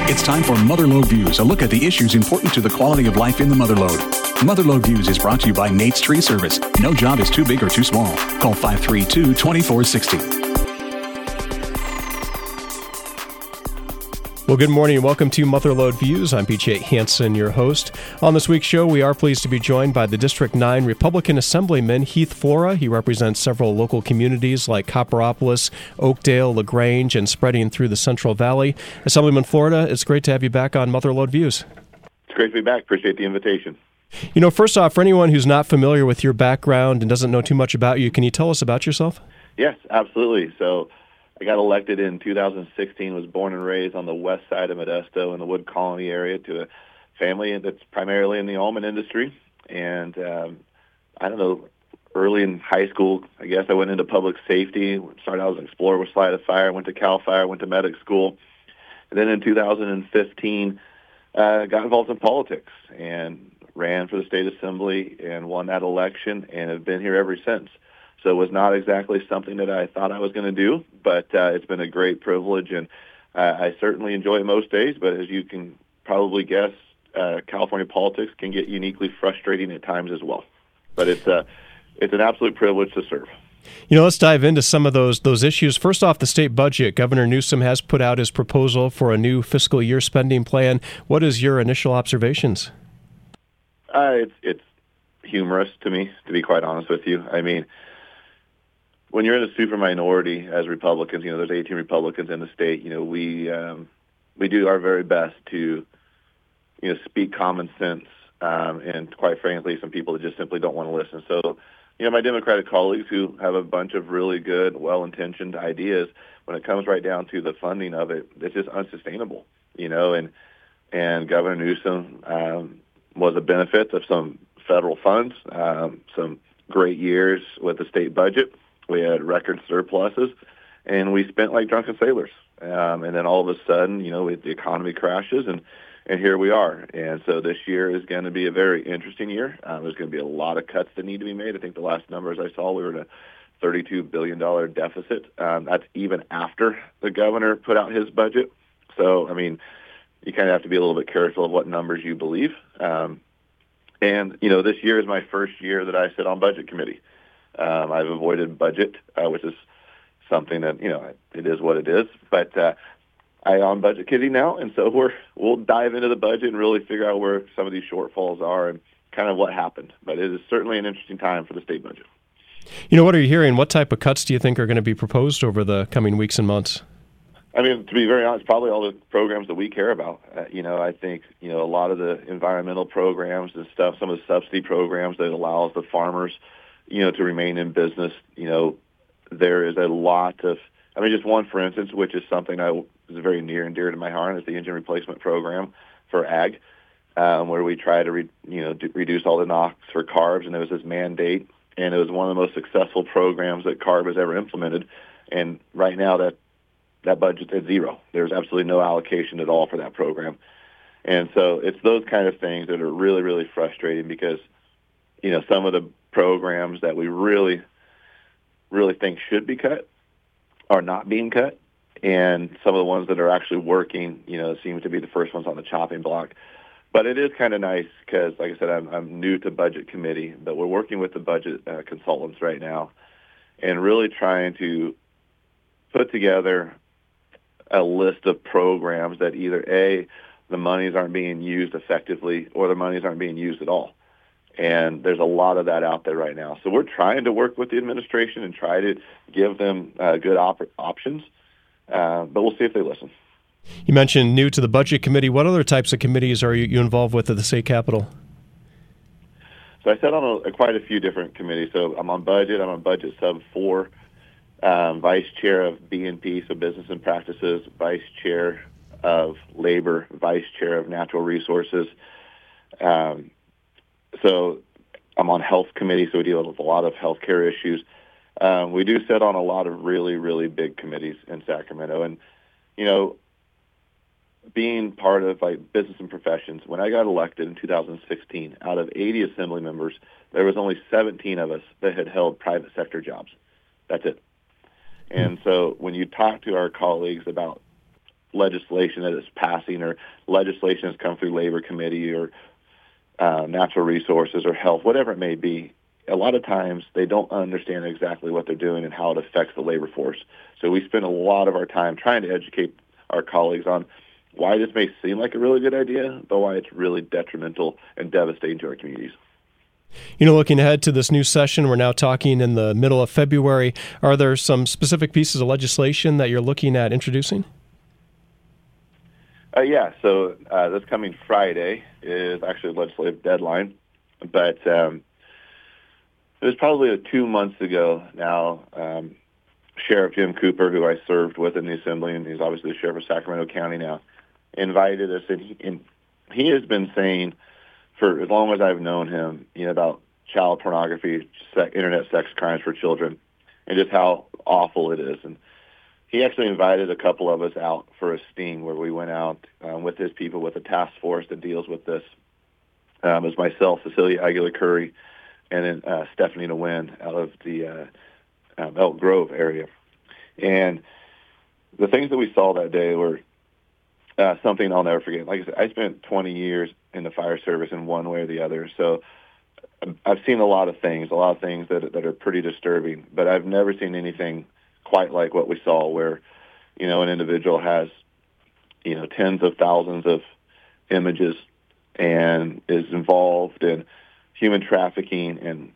It's time for Motherlode Views, a look at the issues important to the quality of life in the Motherlode. Motherlode Views is brought to you by Nate's Tree Service. No job is too big or too small. Call 532-2460. Well, good morning and welcome to Motherlode Views. I'm BJ Hansen, your host. On this week's show, we are pleased to be joined by the District 9 Republican Assemblyman Heath Flora. He represents several local communities like Copperopolis, Oakdale, LaGrange, and spreading through the Central Valley. Assemblyman Flora, it's great to have you back on Motherlode Views. It's great to be back. Appreciate the invitation. You know, first off, for anyone who's not familiar with your background and doesn't know too much about you, can you tell us about yourself? Yes, absolutely. So I got elected in 2016, was born and raised on the west side of Modesto in the Wood Colony area to a family that's primarily in the almond industry. And I don't know, early in high school, I guess I went into public safety, started out as an explorer with Slide of Fire, went to CAL FIRE, went to medic school. And then in 2015, got involved in politics and ran for the state assembly and won that election and have been here ever since. So it was not exactly something that I thought I was going to do, but it's been a great privilege, and I certainly enjoy it most days. But as you can probably guess, California politics can get uniquely frustrating at times as well. But it's an absolute privilege to serve. You know, let's dive into some of those issues. First off, the state budget. Governor Newsom has put out his proposal for a new fiscal year spending plan. What is your initial observations? It's humorous to me, to be quite honest with you. I mean, when you're in a super minority as Republicans, you know, there's 18 Republicans in the state. You know, we do our very best to, you know, speak common sense, and quite frankly, some people that just simply don't want to listen. So, you know, my Democratic colleagues who have a bunch of really good, well-intentioned ideas, when it comes right down to the funding of it, it's just unsustainable. You know, and Governor Newsom was a benefit of some federal funds, some great years with the state budget. We had record surpluses, and we spent like drunken sailors. And then all of a sudden, you know, the economy crashes, and here we are. And so this year is going to be a very interesting year. There's going to be a lot of cuts that need to be made. I think the last numbers I saw, we were in a $32 billion deficit. That's even after the governor put out his budget. So, I mean, you kind of have to be a little bit careful of what numbers you believe. And, you know, this year is my first year that I sit on budget committee. I've avoided budget, which is something that, you know, it is what it is. But I'm on budget committee now, and so we'll dive into the budget and really figure out where some of these shortfalls are and kind of what happened. But it is certainly an interesting time for the state budget. You know, what are you hearing? What type of cuts do you think are going to be proposed over the coming weeks and months? I mean, to be very honest, probably all the programs that we care about. You know, I think, you know, a lot of the environmental programs and stuff, some of the subsidy programs that allows the farmers, you know, to remain in business. You know, there is a lot of, I mean, just one, for instance, which is something is very near and dear to my heart, is the engine replacement program for ag, where we try to, reduce all the NOx for carbs, and there was this mandate, and it was one of the most successful programs that CARB has ever implemented. And right now that budget's at zero. There's absolutely no allocation at all for that program. And so it's those kind of things that are really, really frustrating because, you know, some of the programs that we really, really think should be cut are not being cut. And some of the ones that are actually working, you know, seem to be the first ones on the chopping block. But it is kind of nice because, like I said, I'm new to budget committee, but we're working with the budget consultants right now and really trying to put together a list of programs that either, A, the monies aren't being used effectively or the monies aren't being used at all. And there's a lot of that out there right now. So we're trying to work with the administration and try to give them good options, but we'll see if they listen. You mentioned new to the budget committee. What other types of committees are you involved with at the state capitol? So I sat on quite a few different committees. So I'm on budget. I'm on budget sub 4, vice chair of B&P, so business and practices, vice chair of labor, vice chair of natural resources. So I'm on health committee, so we deal with a lot of healthcare issues. We do sit on a lot of really, really big committees in Sacramento. And, you know, being part of like business and professions, when I got elected in 2016, out of 80 assembly members, there was only 17 of us that had held private sector jobs. That's it. And so when you talk to our colleagues about legislation that is passing or legislation that's come through Labor Committee or Natural Resources or Health, whatever it may be, a lot of times they don't understand exactly what they're doing and how it affects the labor force. So we spend a lot of our time trying to educate our colleagues on why this may seem like a really good idea, but why it's really detrimental and devastating to our communities. Looking ahead to this new session, we're now talking in the middle of February. Are there some specific pieces of legislation that you're looking at introducing? So this coming Friday is actually a legislative deadline, but it was probably 2 months ago now. Sheriff Jim Cooper, who I served with in the Assembly, and he's obviously the Sheriff of Sacramento County now, invited us, and he has been saying for as long as I've known him, about child pornography, internet sex crimes for children, and just how awful it is. And he actually invited a couple of us out for a sting where we went out with his people with a task force that deals with this. It was myself, Cecilia Aguilar Curry, and then Stephanie Nguyen out of the Elk Grove area. And the things that we saw that day were something I'll never forget. Like I said, I spent 20 years in the fire service in one way or the other. So I've seen a lot of things that are pretty disturbing, but I've never seen anything quite like what we saw where, an individual has, tens of thousands of images and is involved in human trafficking and,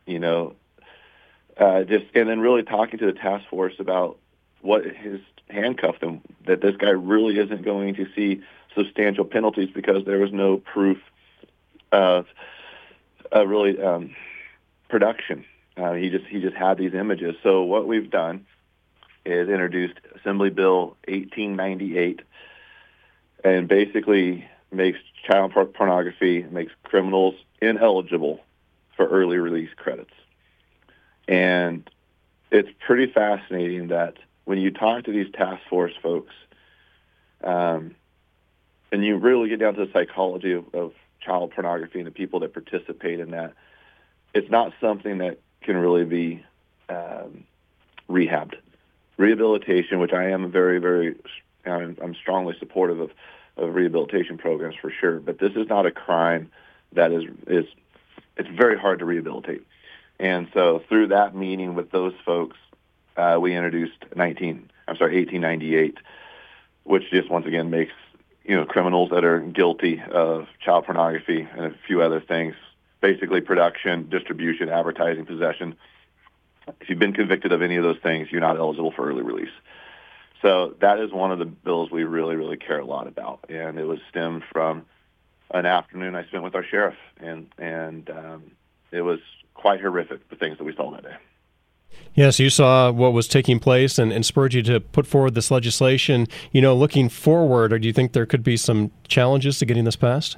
and then really talking to the task force about what has handcuffed them, that this guy really isn't going to see substantial penalties because there was no proof of really production. He just had these images. So what we've done is introduced Assembly Bill 1898, and basically makes child pornography, makes criminals ineligible for early release credits. And it's pretty fascinating that when you talk to these task force folks, and you really get down to the psychology of child pornography and the people that participate in that, it's not something that can really be rehabbed. Rehabilitation, which I am I'm strongly supportive of rehabilitation programs for sure, but this is not a crime that is it's very hard to rehabilitate. And so through that meeting with those folks, we introduced 1898, which just once again makes criminals that are guilty of child pornography and a few other things, basically production, distribution, advertising, possession. If you've been convicted of any of those things, you're not eligible for early release. So that is one of the bills we really, really care a lot about, and it was stemmed from an afternoon I spent with our sheriff, and it was quite horrific, the things that we saw that day. Yes, you saw what was taking place and spurred you to put forward this legislation. Looking forward, or do you think there could be some challenges to getting this passed?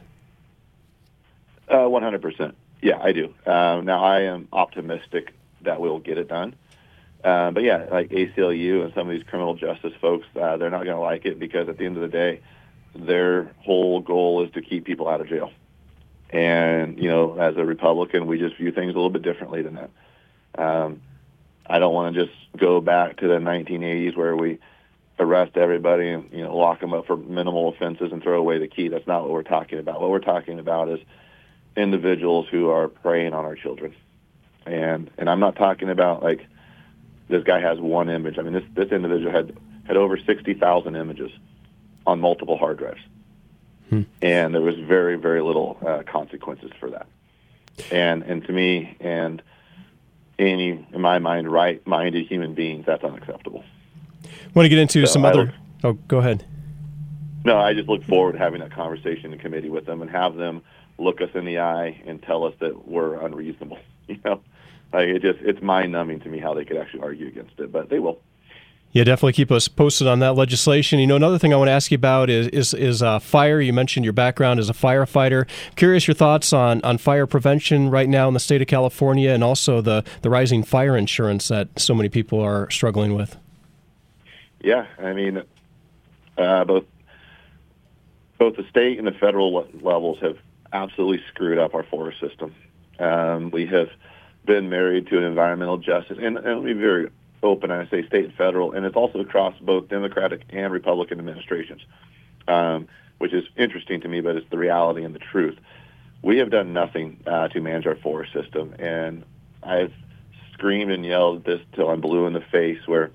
100%. Yeah, I do. Now, I am optimistic that we'll get it done. But yeah, like ACLU and some of these criminal justice folks, they're not going to like it because at the end of the day, their whole goal is to keep people out of jail. And, as a Republican, we just view things a little bit differently than that. I don't want to just go back to the 1980s where we arrest everybody and, lock them up for minimal offenses and throw away the key. That's not what we're talking about. What we're talking about is individuals who are preying on our children. And I'm not talking about like this guy has one image. I mean, this individual had over 60,000 images on multiple hard drives. And there was very, very little consequences for that. And to me, and any, in my mind, right-minded human beings, that's unacceptable. Want to get into some other... go ahead. No, I just look forward to having that conversation in committee with them and have them look us in the eye and tell us that we're unreasonable. It's mind-numbing to me how they could actually argue against it, but they will. Yeah, definitely keep us posted on that legislation. Another thing I want to ask you about is fire. You mentioned your background as a firefighter. Curious your thoughts on fire prevention right now in the state of California, and also the rising fire insurance that so many people are struggling with. Yeah, I mean, both the state and the federal levels have absolutely screwed up our forest system. We have been married to an environmental justice, and let me be very open, and I say state and federal, and it's also across both Democratic and Republican administrations, which is interesting to me, but it's the reality and the truth. We have done nothing to manage our forest system, and I've screamed and yelled this till I'm blue in the face, where,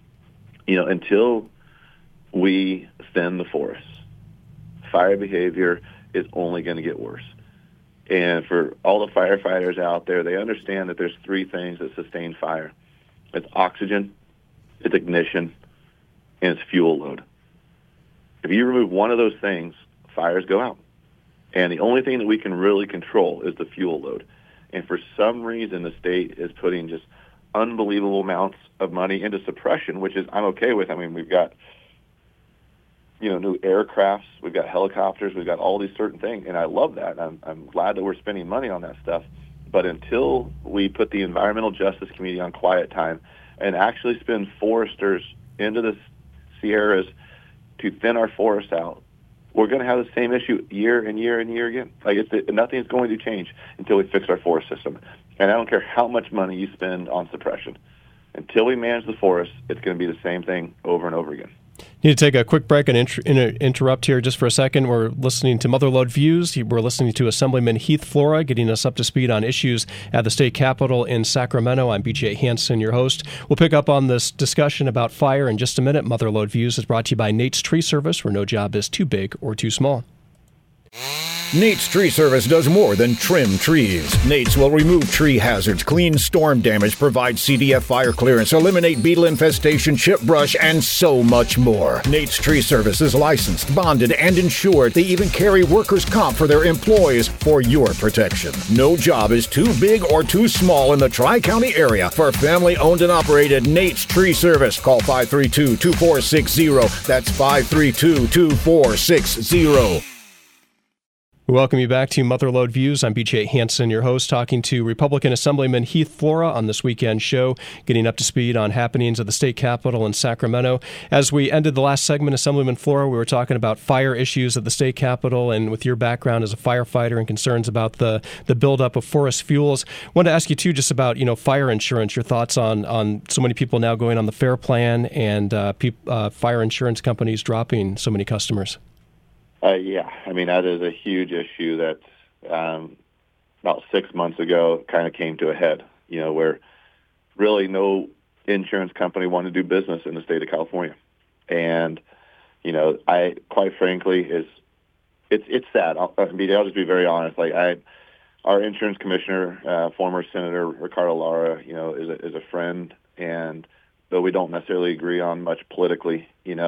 until we thin the forests, fire behavior is only going to get worse. And for all the firefighters out there, they understand that there's three things that sustain fire. It's oxygen, it's ignition, and it's fuel load. If you remove one of those things, fires go out. And the only thing that we can really control is the fuel load. And for some reason, the state is putting just unbelievable amounts of money into suppression, which is I'm okay with. I mean, we've got new aircrafts, we've got helicopters, we've got all these certain things, and I love that. I'm glad that we're spending money on that stuff. But until we put the Environmental Justice Committee on quiet time and actually spend foresters into the Sierras to thin our forests out, we're going to have the same issue year and year and year again. Nothing's going to change until we fix our forest system. And I don't care how much money you spend on suppression. Until we manage the forest, it's going to be the same thing over and over again. Need to take a quick break and interrupt here just for a second. We're listening to Motherlode Views. We're listening to Assemblyman Heath Flora getting us up to speed on issues at the state capitol in Sacramento. I'm BJ Hansen, your host. We'll pick up on this discussion about fire in just a minute. Motherlode Views is brought to you by Nate's Tree Service, where no job is too big or too small. Nate's Tree Service does more than trim trees. Nate's will remove tree hazards, clean storm damage, provide CDF fire clearance, eliminate beetle infestation, chip brush, and so much more. Nate's Tree Service is licensed, bonded, and insured. They even carry workers' comp for their employees for your protection. No job is too big or too small in the Tri-County area for family-owned and operated Nate's Tree Service. Call 532-2460. That's 532-2460. We welcome you back to Motherlode Views. I'm BJ Hansen, your host, talking to Republican Assemblyman Heath Flora on this weekend show, getting up to speed on happenings at the state capitol in Sacramento. As we ended the last segment, Assemblyman Flora, we were talking about fire issues at the state capitol, and with your background as a firefighter and concerns about the buildup of forest fuels, I wanted to ask you, too, just about fire insurance, your thoughts on so many people now going on the FAIR plan and fire insurance companies dropping so many customers. Yeah, I mean, that is a huge issue that about 6 months ago kind of came to a head, where really no insurance company wanted to do business in the state of California. And, I quite frankly, it's sad. I'll just be very honest. Our insurance commissioner, former Senator Ricardo Lara, is a friend, and though we don't necessarily agree on much politically,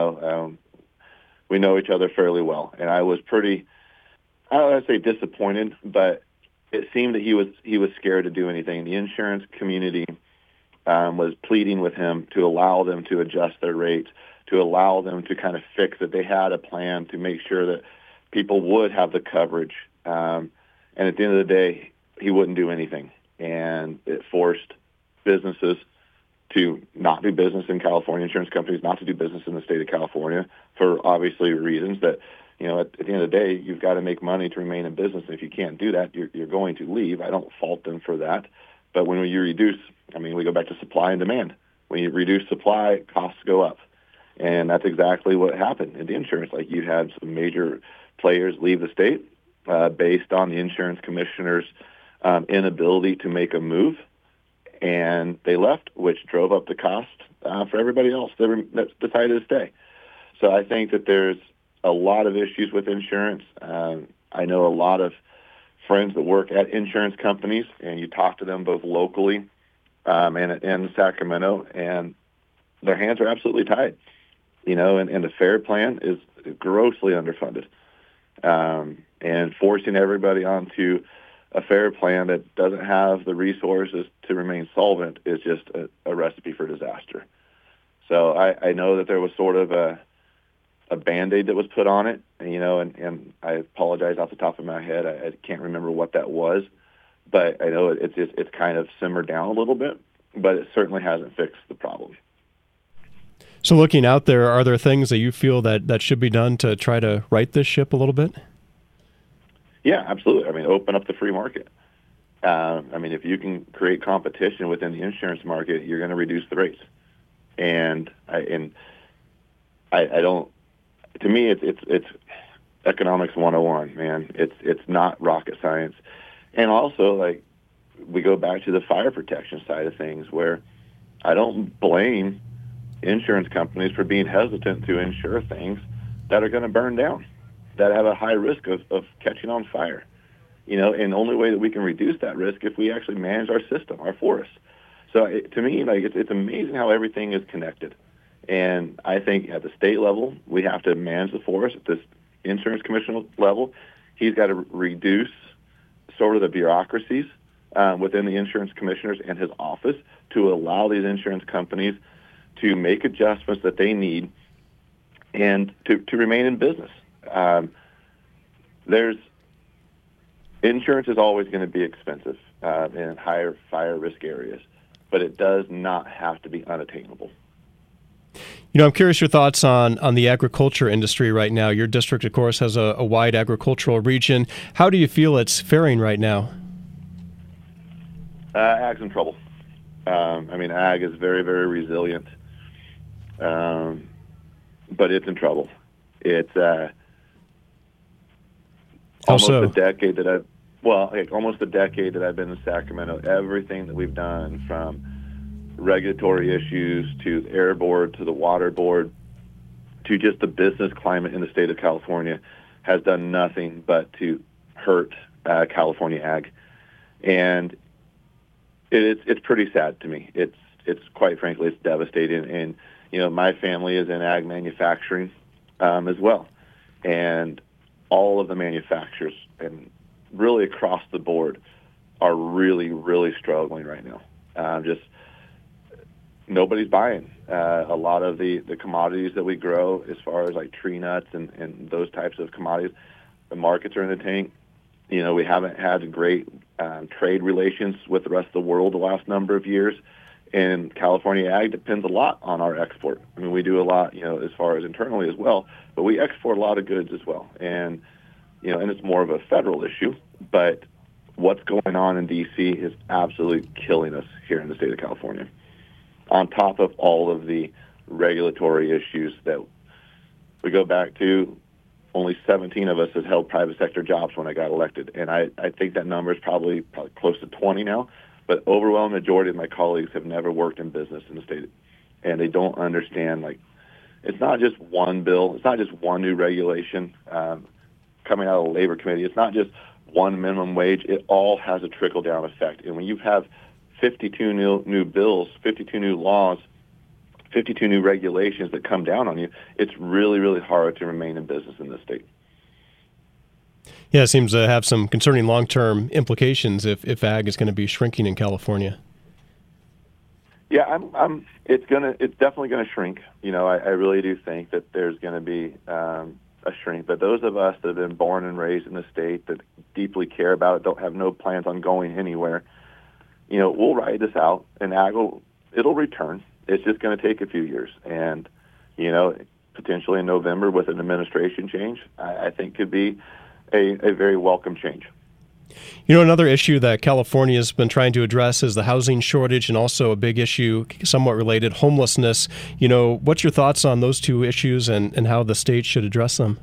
we know each other fairly well, and I was pretty, I don't want to say disappointed, but it seemed that he was scared to do anything. The insurance community was pleading with him to allow them to adjust their rates, to allow them to kind of fix it. They had a plan to make sure that people would have the coverage, and at the end of the day, he wouldn't do anything, and it forced businesses to not do business in California, insurance companies not to do business in the state of California for obviously reasons that, at the end of the day, you've got to make money to remain in business. And if you can't do that, you're going to leave. I don't fault them for that. But when you reduce, we go back to supply and demand. When you reduce supply, costs go up. And that's exactly what happened in the insurance. You had some major players leave the state based on the insurance commissioner's inability to make a move. And they left, which drove up the cost for everybody else that decided to stay. So I think that there's a lot of issues with insurance. I know a lot of friends that work at insurance companies, and you talk to them both locally and in Sacramento, and their hands are absolutely tied. And the FAIR plan is grossly underfunded. And forcing everybody onto a FAIR plan that doesn't have the resources to remain solvent is just a recipe for disaster. So I know that there was sort of a Band-Aid that was put on it, and I apologize off the top of my head. I can't remember what that was, but I know it's kind of simmered down a little bit, but it certainly hasn't fixed the problem. So looking out there, are there things that you feel that should be done to try to right this ship a little bit? Yeah, absolutely. Open up the free market. If you can create competition within the insurance market, you're going to reduce the rates. And I don't. To me, it's economics 101, man. It's not rocket science. And also, like, we go back to the fire protection side of things, where I don't blame insurance companies for being hesitant to insure things that are going to burn down, that have a high risk of catching on fire. And the only way that we can reduce that risk if we actually manage our system, our forests. So to me, like, it's amazing how everything is connected. And I think at the state level, we have to manage the forest. At this insurance commissioner level, he's got to reduce sort of the bureaucracies within the insurance commissioners and his office to allow these insurance companies to make adjustments that they need and to remain in business. Insurance is always going to be expensive in higher fire risk areas, but it does not have to be unattainable. I'm curious your thoughts on the agriculture industry right now. Your district, of course, has a wide agricultural region. How do you feel it's faring right now? Ag's in trouble. Ag is very, very resilient, but it's in trouble. It's almost a decade that I've been in Sacramento. Everything that we've done, from regulatory issues to the air board to the water board to just the business climate in the state of California, has done nothing but to hurt California ag. And it's pretty sad to me. It's quite frankly, it's devastating. And my family is in ag manufacturing as well, and all of the manufacturers and really across the board are really, really struggling right now. Just nobody's buying a lot of the commodities that we grow, as far as like tree nuts and those types of commodities. The markets are in the tank. We haven't had great trade relations with the rest of the world the last number of years, and California ag depends a lot on our export. We do a lot, as far as internally as well, but we export a lot of goods as well. And, and it's more of a federal issue, but what's going on in D.C. is absolutely killing us here in the state of California, on top of all of the regulatory issues that we go back to. Only 17 of us have held private sector jobs when I got elected, and I think that number is probably close to 20 now. But overwhelming majority of my colleagues have never worked in business in the state, and they don't understand, like, it's not just one bill, it's not just one new regulation coming out of the Labor Committee, it's not just one minimum wage. It all has a trickle-down effect. And when you have 52 new bills, 52 new laws, 52 new regulations that come down on you, it's really, really hard to remain in business in this state. Yeah, it seems to have some concerning long-term implications if ag is going to be shrinking in California. Yeah, it's definitely going to shrink. I really do think that there's going to be a shrink. But those of us that have been born and raised in the state, that deeply care about it, don't have no plans on going anywhere, we'll ride this out, and ag it'll return. It's just going to take a few years. And, potentially in November with an administration change, I think could be a very welcome change. Another issue that California has been trying to address is the housing shortage, and also a big issue, somewhat related, homelessness. What's your thoughts on those two issues and how the state should address them?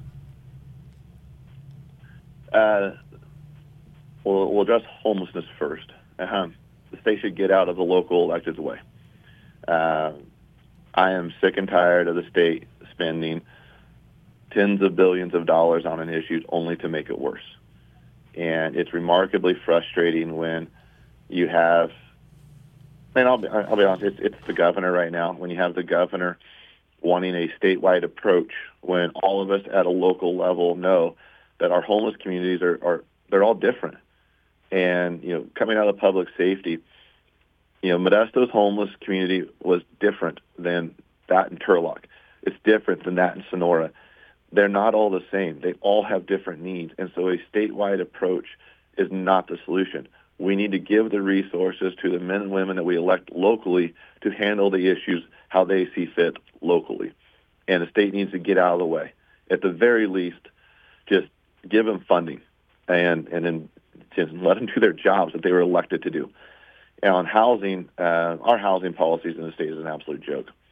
We'll address homelessness first. The state should get out of the local elected's way. I am sick and tired of the state spending tens of billions of dollars on an issue only to make it worse. And it's remarkably frustrating when you have, and I'll be honest, it's the governor right now, when you have the governor wanting a statewide approach, when all of us at a local level know that our homeless communities they're all different. And, coming out of public safety, Modesto's homeless community was different than that in Turlock. It's different than that in Sonora. They're not all the same. They all have different needs. And so a statewide approach is not the solution. We need to give the resources to the men and women that we elect locally to handle the issues how they see fit locally. And the state needs to get out of the way. At the very least, just give them funding and then just let them do their jobs that they were elected to do. And on housing, our housing policies in the state is an absolute joke.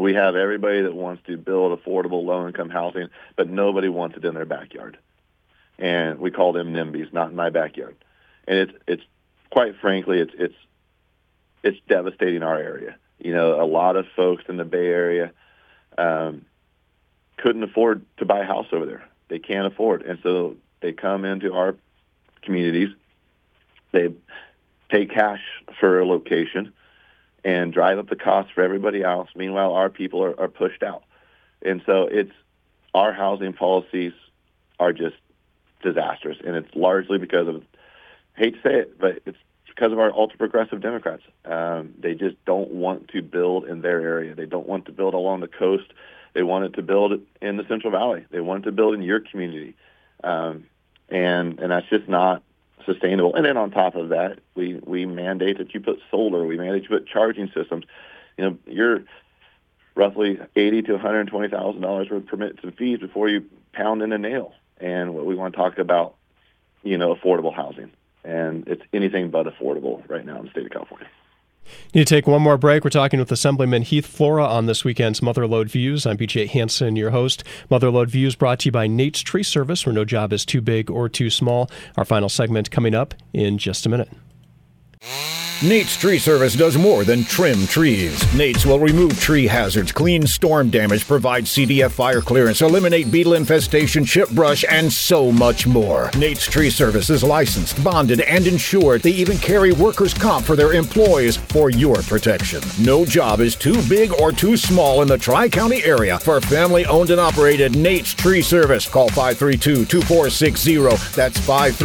We have everybody that wants to build affordable low-income housing, but nobody wants it in their backyard. And we call them NIMBYs, not in my backyard. And it's quite frankly, it's devastating our area. You know, a lot of folks in the Bay Area couldn't afford to buy a house over there. They can't afford, and so they come into our communities. They pay cash for a location and drive up the cost for everybody else. Meanwhile, our people are pushed out. And so our housing policies are just disastrous. And it's largely because of, I hate to say it, but it's because of our ultra-progressive Democrats. They just don't want to build in their area. They don't want to build along the coast. They wanted to build in the Central Valley. They wanted to build in your community. And that's just not sustainable. And then on top of that, we mandate that you put solar. We mandate you put charging systems. You know, you're roughly $80,000 to $120,000 worth of permits and fees before you pound in a nail. And what we want to talk about, you know, affordable housing. And it's anything but affordable right now in the state of California. Need to take one more break. We're talking with Assemblyman Heath Flora on this weekend's Motherlode Views. I'm BJ Hansen, your host. Motherlode Views brought to you by Nate's Tree Service, where no job is too big or too small. Our final segment coming up in just a minute. Nate's Tree Service does more than trim trees. Nate's will remove tree hazards, clean storm damage, provide CDF fire clearance, eliminate beetle infestation, chip brush, and so much more. Nate's Tree Service is licensed, bonded, and insured. They even carry workers' comp for their employees for your protection. No job is too big or too small in the Tri-County area for family-owned and operated Nate's Tree Service. Call 532-2460. That's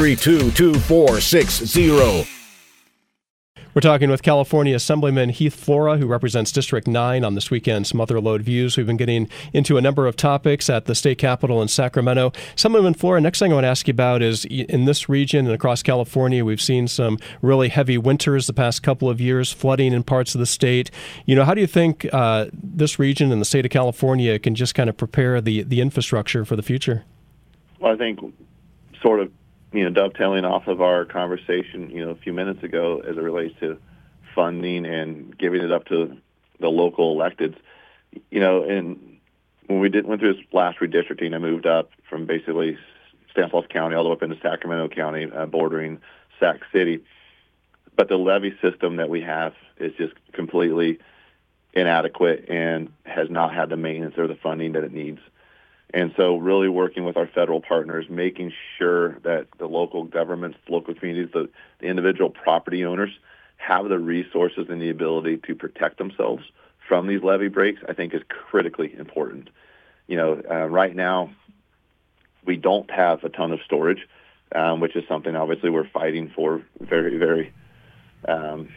532-2460. We're talking with California Assemblyman Heath Flora, who represents District 9 on this weekend's Motherlode Views. We've been getting into a number of topics at the state capitol in Sacramento. Assemblyman Flora, next thing I want to ask you about is in this region and across California, we've seen some really heavy winters the past couple of years, flooding in parts of the state. You know, how do you think this region and the state of California can just kind of prepare the infrastructure for the future? Well, I think sort of, you know, dovetailing off of our conversation, you know, a few minutes ago as it relates to funding and giving it up to the local electeds, you know, and when we went through this last redistricting, I moved up from basically Stanislaus County all the way up into Sacramento County, bordering Sac City. But the levee system that we have is just completely inadequate and has not had the maintenance or the funding that it needs. And so really working with our federal partners, making sure that the local governments, local communities, the individual property owners have the resources and the ability to protect themselves from these levee breaks, I think is critically important. You know, right now, we don't have a ton of storage, which is something obviously we're fighting for very, very. I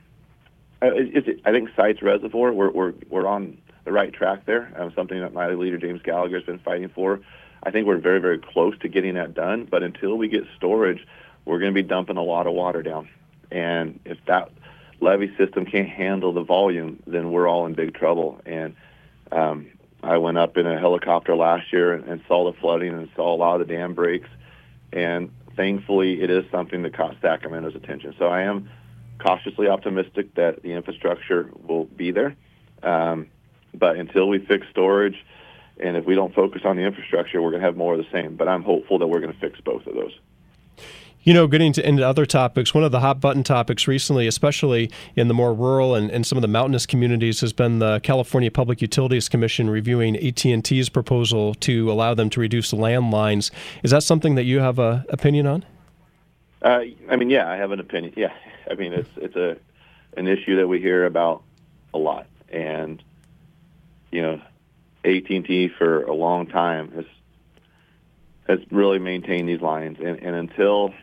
think Sites Reservoir, we're on the right track there. Something that my leader, James Gallagher, has been fighting for. I think we're very, very close to getting that done. But until we get storage, we're going to be dumping a lot of water down. And if that levee system can't handle the volume, then we're all in big trouble. And I went up in a helicopter last year and saw the flooding and saw a lot of the dam breaks. And thankfully, it is something that caught Sacramento's attention. So I am cautiously optimistic that the infrastructure will be there. But until we fix storage, and if we don't focus on the infrastructure, we're going to have more of the same. But I'm hopeful that we're going to fix both of those. You know, getting into other topics, one of the hot-button topics recently, especially in the more rural and some of the mountainous communities, has been the California Public Utilities Commission reviewing AT&T's proposal to allow them to reduce the landlines. Is that something that you have an opinion on? I mean, yeah, I have an opinion. Yeah, I mean, it's an issue that we hear about a lot. And you know, AT&T for a long time has really maintained these lines, and until,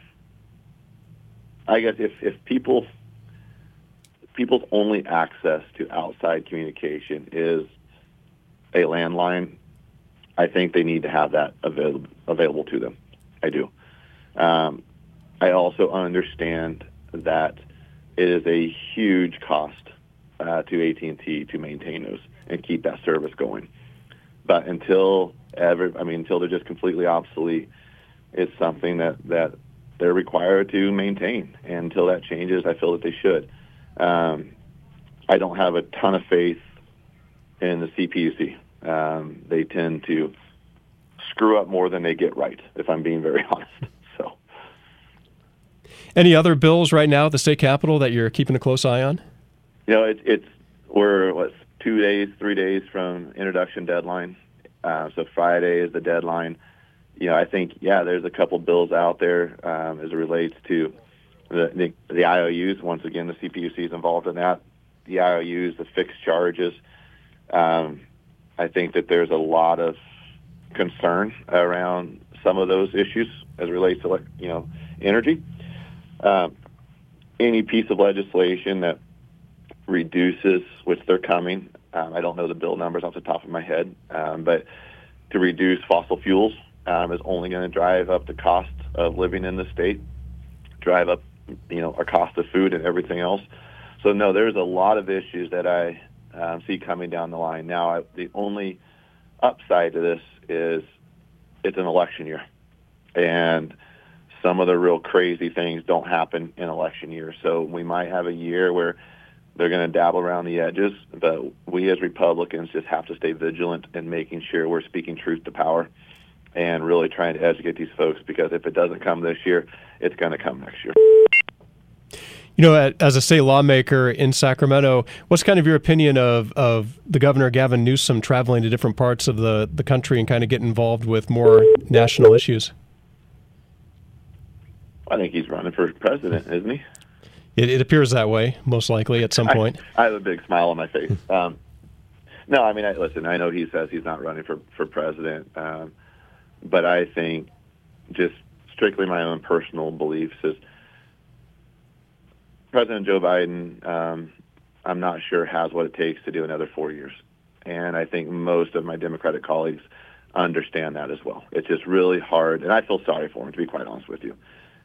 I guess, if people's only access to outside communication is a landline, I think they need to have that available to them. I do. I also understand that it is a huge cost to AT&T to maintain those and keep that service going. But until they're just completely obsolete, it's something that they're required to maintain. And until that changes, I feel that they should. I don't have a ton of faith in the CPUC. They tend to screw up more than they get right, if I'm being very honest. So, any other bills right now at the state capitol that you're keeping a close eye on? We're 3 days from introduction deadline. So Friday is the deadline. I think, there's a couple bills out there as it relates to the IOUs. Once again, the CPUC is involved in that. The IOUs, the fixed charges. I think that there's a lot of concern around some of those issues as it relates to, energy. Any piece of legislation that reduces, which they're coming, I don't know the bill numbers off the top of my head, but to reduce fossil fuels is only going to drive up the cost of living in the state, drive up, our cost of food and everything else. So, no, there's a lot of issues that I see coming down the line. Now, the only upside to this is it's an election year, and some of the real crazy things don't happen in election years. So we might have a year where they're going to dabble around the edges, but we as Republicans just have to stay vigilant in making sure we're speaking truth to power and really trying to educate these folks, because if it doesn't come this year, it's going to come next year. As a state lawmaker in Sacramento, what's kind of your opinion of the Governor Gavin Newsom traveling to different parts of the country and kind of getting involved with more national issues? I think he's running for president, isn't he? It appears that way, most likely, at some point. I have a big smile on my face. No, I mean, listen, I know he says he's not running for president, but I think just strictly my own personal beliefs is President Joe Biden, I'm not sure has what it takes to do another 4 years. And I think most of my Democratic colleagues understand that as well. It's just really hard, and I feel sorry for him, to be quite honest with you.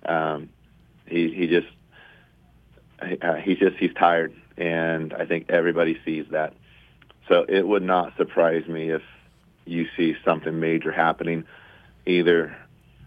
He's tired, and I think everybody sees that. So it would not surprise me if you see something major happening either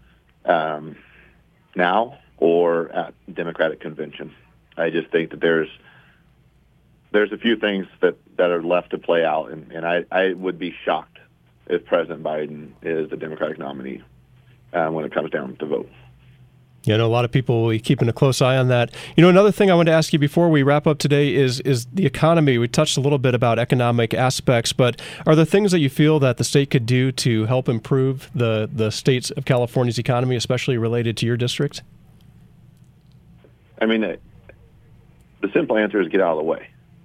now or at Democratic convention. I just think that there's a few things that are left to play out, and I would be shocked if President Biden is the Democratic nominee when it comes down to vote. A lot of people will be keeping a close eye on that. Another thing I wanted to ask you before we wrap up today is the economy. We touched a little bit about economic aspects, but are there things that you feel that the state could do to help improve the states of California's economy, especially related to your district? I mean, the simple answer is get out of the way.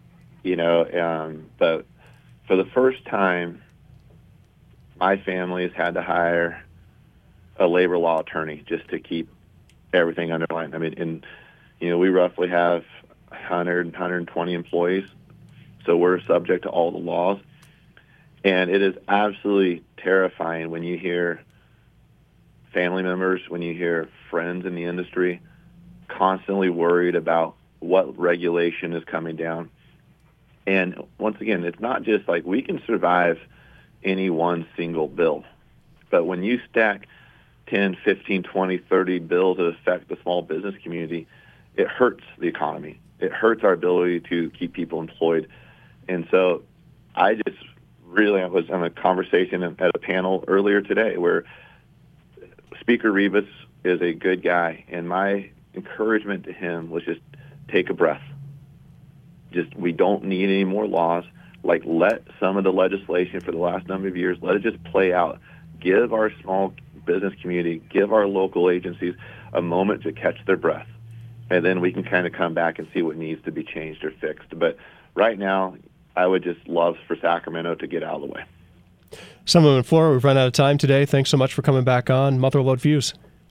But for the first time, my family has had to hire a labor law attorney just to keep everything underlined. I mean, we roughly have 120 employees, so we're subject to all the laws. And it is absolutely terrifying when you hear family members, when you hear friends in the industry constantly worried about what regulation is coming down. And once again, it's not just like we can survive any one single bill, but when you stack 10, 15, 20, 30 bills that affect the small business community, it hurts the economy. It hurts our ability to keep people employed. And so I was on a conversation at a panel earlier today where Speaker Rivas is a good guy, and my encouragement to him was just take a breath. We don't need any more laws. Let some of the legislation for the last number of years, let it just play out. Give our small business community, give our local agencies a moment to catch their breath. And then we can kind of come back and see what needs to be changed or fixed. But right now, I would just love for Sacramento to get out of the way. Assemblyman Flora, we've run out of time today. Thanks so much for coming back on Motherlode Views.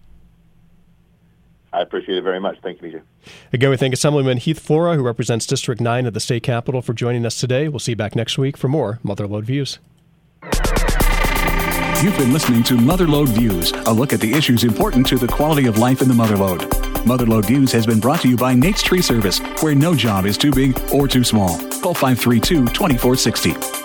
I appreciate it very much. Thank you, Peter. Again, we thank Assemblyman Heath Flora, who represents District 9 at the state capitol, for joining us today. We'll see you back next week for more Motherlode Views. You've been listening to Motherlode Views, a look at the issues important to the quality of life in the Motherlode. Motherlode Views has been brought to you by Nate's Tree Service, where no job is too big or too small. Call 532-2460.